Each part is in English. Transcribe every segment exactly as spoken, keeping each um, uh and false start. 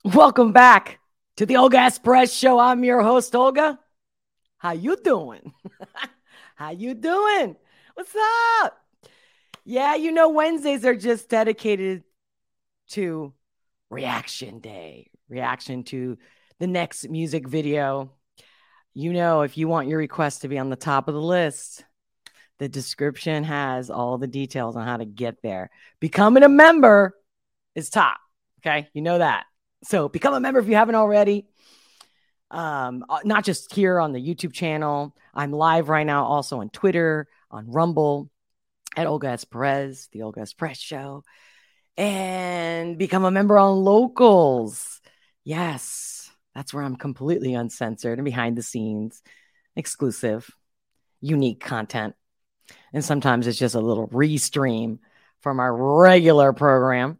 Welcome back to the Olga S. Perez Show. I'm your host, Olga. How you doing? How you doing? What's up? Yeah, you know, Wednesdays are just dedicated to reaction day, reaction to the next music video. You know, if you want your request to be on the top of the list, the description has all the details on how to get there. Becoming a member is top. Okay, you know that. So become a member if you haven't already. Um, not just here on the YouTube channel. I'm live right now also on Twitter, on Rumble, at Olga S. Perez, the Olga S. Perez Show. And become a member on Locals. Yes, that's where I'm completely uncensored and behind the scenes, exclusive, unique content. And sometimes it's just a little restream from our regular program.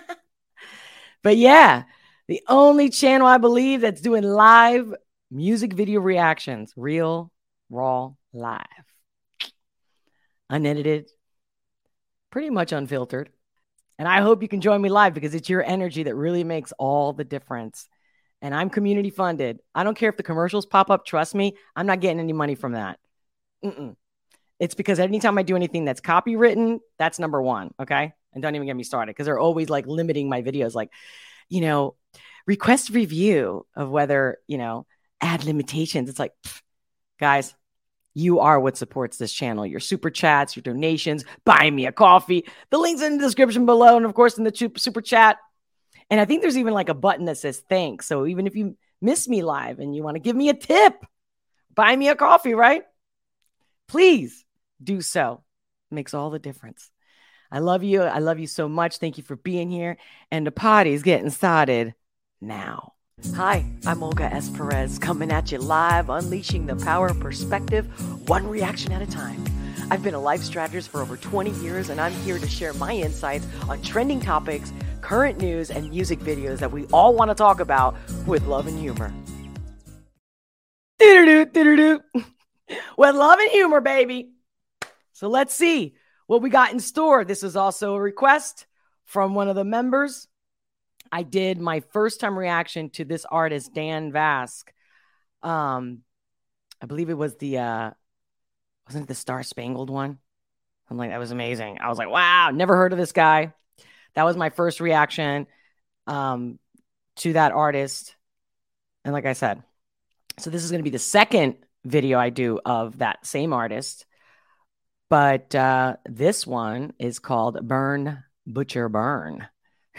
But yeah, the only channel I believe that's doing live music video reactions, real, raw, live, unedited, pretty much unfiltered. And I hope you can join me live because it's your energy that really makes all the difference. And I'm community funded. I don't care if the commercials pop up. Trust me, I'm not getting any money from that. Mm-mm. It's because anytime I do anything that's copywritten, that's number one. Okay. And don't even get me started because they're always like limiting my videos. Like, you know, request review of whether, you know, add limitations. It's like, pff, guys, you are what supports this channel. Your super chats, your donations, buy me a coffee. The link's in the description below. And of course, in the super chat. And I think there's even like a button that says thanks. So even if you miss me live and you want to give me a tip, buy me a coffee, right? Please do so. It makes all the difference. I love you. I love you so much. Thank you for being here. And the party's getting started now. Hi, I'm Olga S. Perez, coming at you live, unleashing the power of perspective, one reaction at a time. I've been a life strategist for over twenty years, and I'm here to share my insights on trending topics, current news, and music videos that we all want to talk about with love and humor. Do-do-do, do-do-do. With love and humor, baby. So let's see what we got in store. This is also a request from one of the members. I did my first time reaction to this artist, Dan Vasc. Um, I believe it was the, uh, wasn't it the Star Spangled one? I'm like, that was amazing. I was like, wow, never heard of this guy. That was my first reaction um, to that artist. And like I said, so this is going to be the second video I do of that same artist. But uh, this one is called Burn, Butcher, Burn.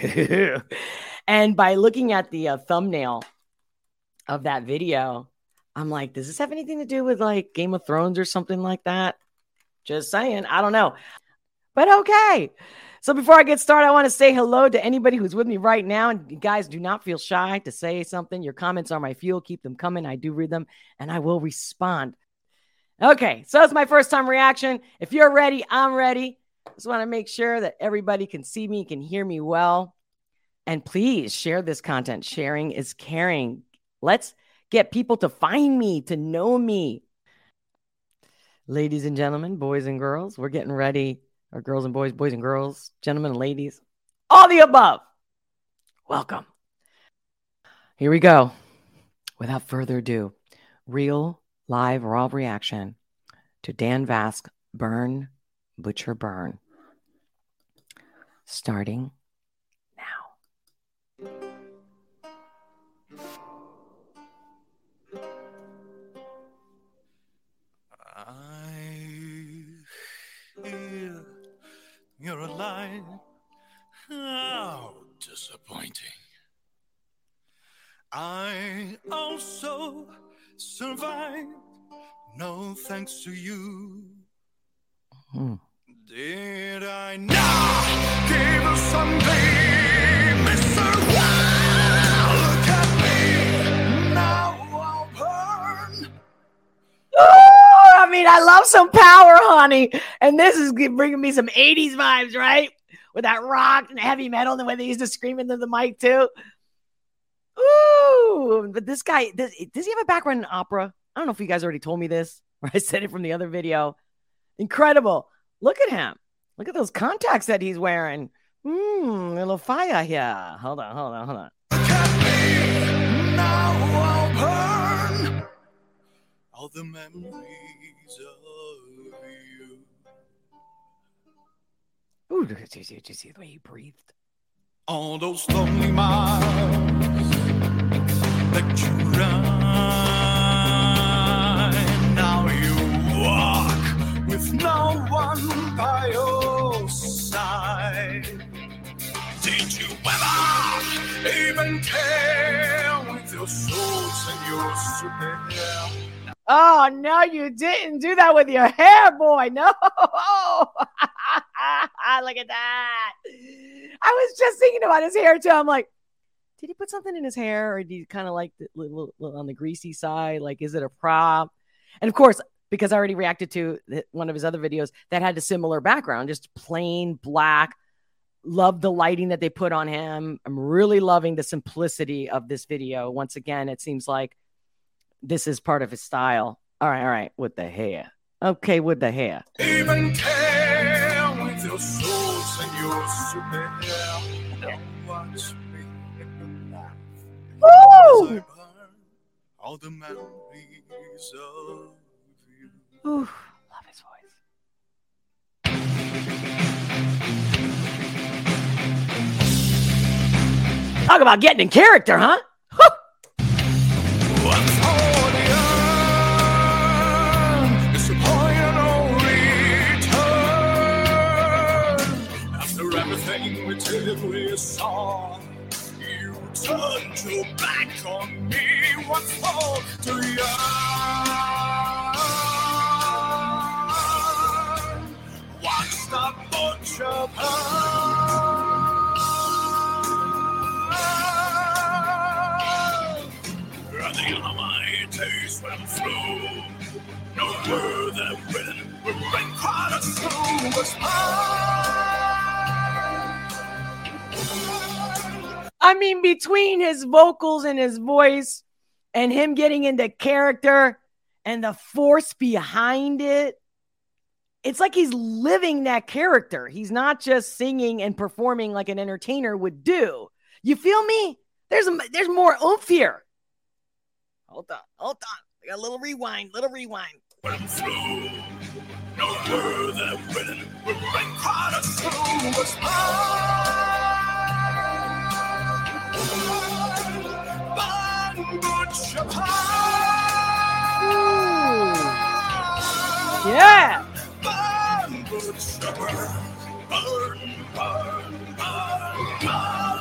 And by looking at the uh, thumbnail of that video, I'm like, does this have anything to do with like Game of Thrones or something like that? Just saying. I don't know. But okay. So before I get started, I want to say hello to anybody who's with me right now. And guys, do not feel shy to say something. Your comments are my fuel. Keep them coming. I do read them and I will respond. Okay, so it's my first time reaction. If you're ready, I'm ready. Just want to make sure that everybody can see me, can hear me well. And please share this content. Sharing is caring. Let's get people to find me, to know me. Ladies and gentlemen, boys and girls, we're getting ready. Or girls and boys, boys and girls, gentlemen and ladies. All the above. Welcome. Here we go. Without further ado, real live raw reaction to Dan Vasc, Burn, Butcher, Burn. Starting now. I hear you're alive. How disappointing. I also survived. No thanks to you. Hmm. Did I not give us something, Mister Wow, look at me. Now I'll burn. Oh, I mean, I love some power, honey. And this is bringing me some eighties vibes, right? With that rock and heavy metal and the way they used to scream into the mic, too. Ooh, but this guy, does, does he have a background in opera? I don't know if you guys already told me this, or I said it from the other video. Incredible. Look at him. Look at those contacts that he's wearing. Hmm, a little fire here. Hold on, hold on, hold on. at me, now I'll burn all the memories of you. Ooh, did you, did you see the way he breathed? All those lonely miles that you run, now you walk with no one by your side. Did you ever even care with your souls and your super hair? Oh, no, you didn't do that with your hair, boy. No. Look at that. I was just thinking about his hair, too. I'm like, did he put something in his hair, or did he kind of like the, little, little, on the greasy side? Like, is it a prop? And of course, because I already reacted to one of his other videos that had a similar background, just plain black. Love the lighting that they put on him. I'm really loving the simplicity of this video. Once again, it seems like this is part of his style. All right, all right, with the hair. Okay, with the hair. Even care with your souls and your super hair. Don't watch me laugh. Woo! As I burn all the memories of you. Ooh, love his voice. Talk about getting in character, huh? What's for the earth is disappointed return. After everything we did, we saw you turned your back on me. What's for to yearn? Watch the butcher burn. The my days went through. No word that written would bring quite a soul was I mean, between his vocals and his voice and him getting into character and the force behind it, it's like he's living that character. He's not just singing and performing like an entertainer would do. You feel me? There's a, there's more oomph here. Hold on, hold on. I got a little rewind, little rewind. went through. No word that written would bring quite a soul was mine. Butcher pie. Yeah. Burn, butcher, burn, burn, burn, burn, burn.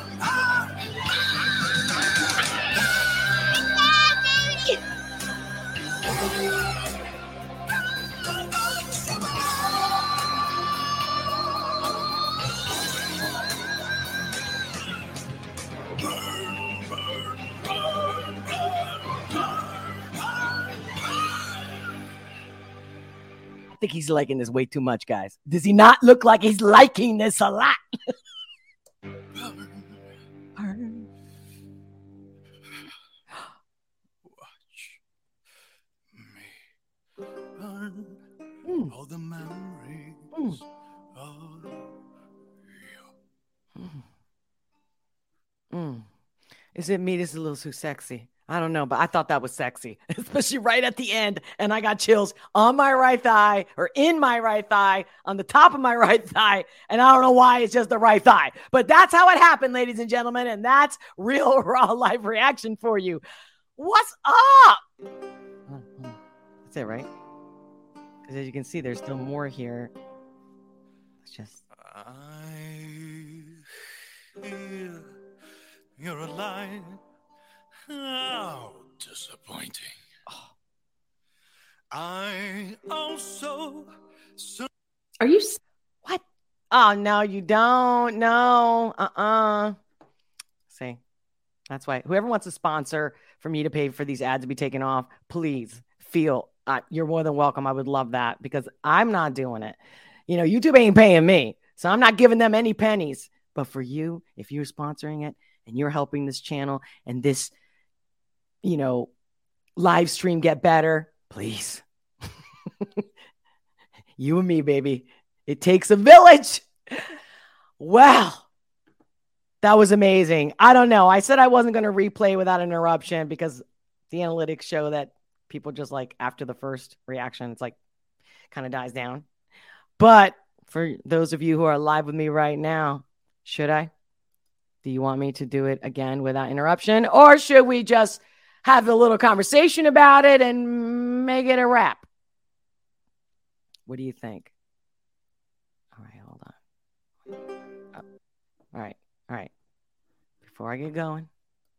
I think he's liking this way too much, guys. Does he not look like he's liking this a lot? Watch me burn Mm. all the memories Mm. of you. Mm. Mm. Is it me? This is a little too sexy. I don't know, but I thought that was sexy, especially right at the end. And I got chills on my right thigh or in my right thigh, on the top of my right thigh. And I don't know why it's just the right thigh, but that's how it happened, ladies and gentlemen. And that's real raw live reaction for you. What's up? That's it, right? Because as you can see, there's still more here. Let's just. I hear you're alive. How disappointing. Oh. I also. So- Are you. What? Oh, no, you don't. No. Uh-uh. See, that's why whoever wants to sponsor for me to pay for these ads to be taken off, please feel uh, you're more than welcome. I would love that because I'm not doing it. You know, YouTube ain't paying me, so I'm not giving them any pennies. But for you, if you're sponsoring it and you're helping this channel and this, you know, live stream get better, please. You and me, baby. It takes a village. Well, That was amazing. I don't know. I said I wasn't going to replay without interruption because the analytics show that people just like after the first reaction, it's like kind of dies down. But for those of you who are live with me right now, should I? Do you want me to do it again without interruption? Or should we just have a little conversation about it and make it a wrap? What do you think? All right, hold on. Oh. All right, all right. Before I get going,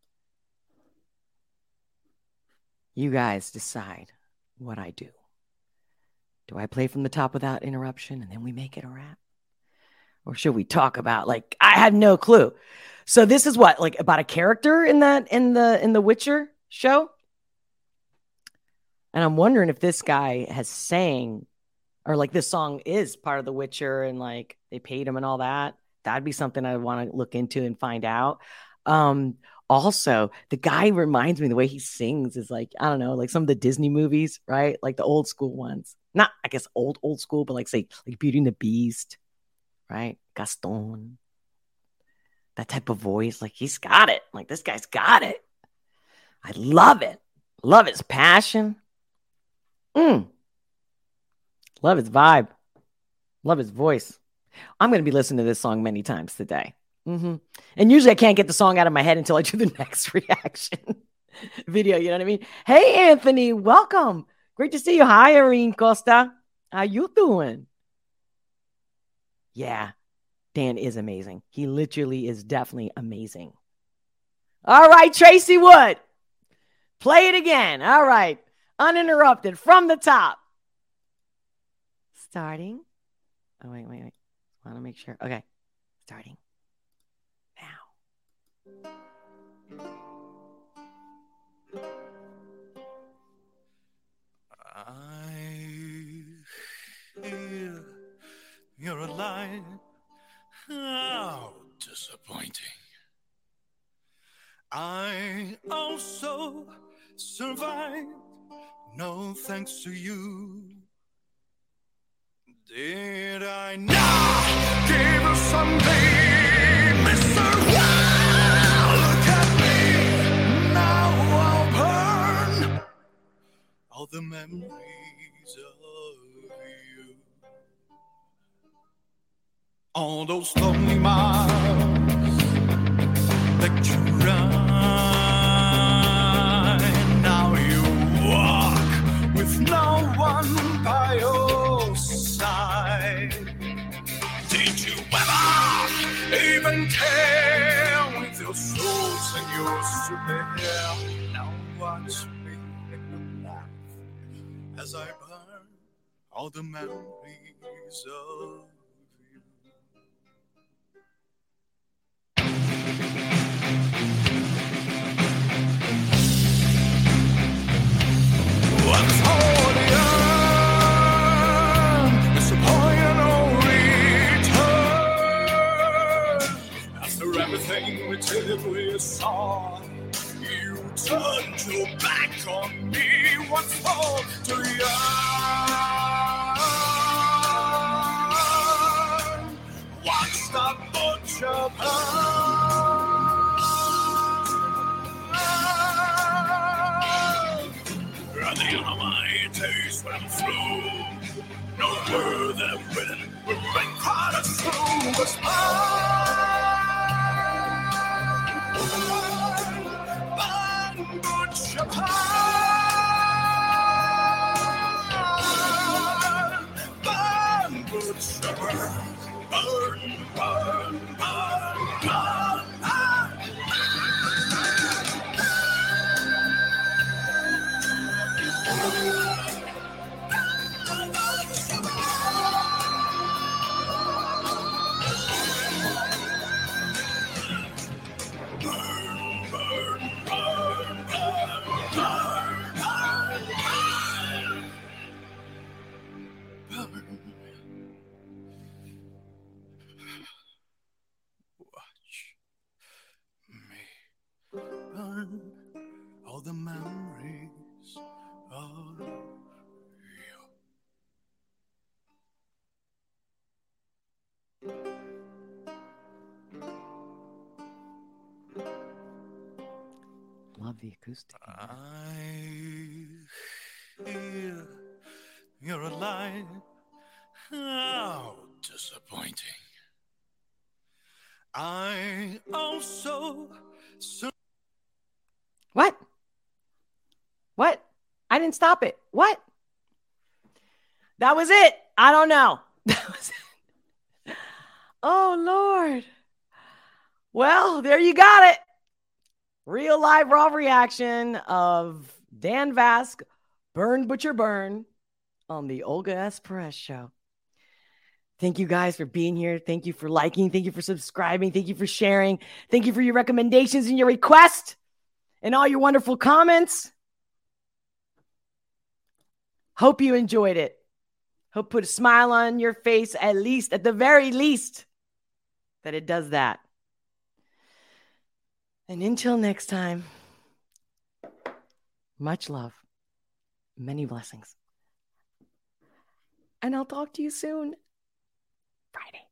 you guys decide what I do. Do I play from the top without interruption and then we make it a wrap? Or should we talk about, like, I have no clue. So this is what, like, about a character in that in the in the Witcher show? And I'm wondering if this guy has sang, or like this song is part of The Witcher and like they paid him and all that. That'd be something I want to look into and find out. Um, also, the guy reminds me, the way he sings is like, I don't know, like some of the Disney movies, right? Like the old school ones. Not, I guess, old, old school, but like, say, like Beauty and the Beast, right? Gaston. That type of voice. Like, he's got it. Like, this guy's got it. I love it. Love his passion. Mm. Love his vibe. Love his voice. I'm going to be listening to this song many times today. Mm-hmm. And usually I can't get the song out of my head until I do the next reaction video. You know what I mean? Hey, Anthony, welcome. Great to see you. Hi, Irene Costa. How you doing? Yeah, Dan is amazing. He literally is definitely amazing. All right, Tracy Wood. Play it again. All right. Uninterrupted from the top. Starting. Oh, wait, wait, wait. I want to make sure. Okay. Starting now. I hear you're alive. How disappointing. I also survived. No thanks to you. Did I not give us something, Mister Wow? Look at me, now I'll burn all the memories of you. All those lonely miles that you run. Now you walk with no one by your side. Did you ever even care with your souls and your super hair? Now watch me laugh as I burn all the memories of you. What's holding on? It's a point of return. After everything we did, we saw. You turned your back on me. What's more to you? Watch the butcher burn. The Almighty's went through. No word that written would make quite a true was mine. Butcher burn, butcher burn, burn, burn, burn, burn. Love the acoustic. I hear you're alive. How disappointing. I also. So- what? What? I didn't stop it. What? That was it. I don't know. That was it. Oh, Lord. Well, there you got it. Real live raw reaction of Dan Vasc, Burn Butcher Burn on the Olga S. Perez Show. Thank you guys for being here. Thank you for liking. Thank you for subscribing. Thank you for sharing. Thank you for your recommendations and your requests and all your wonderful comments. Hope you enjoyed it. Hope put a smile on your face, at least, at the very least, that it does that. And until next time, much love, many blessings. And I'll talk to you soon. Friday.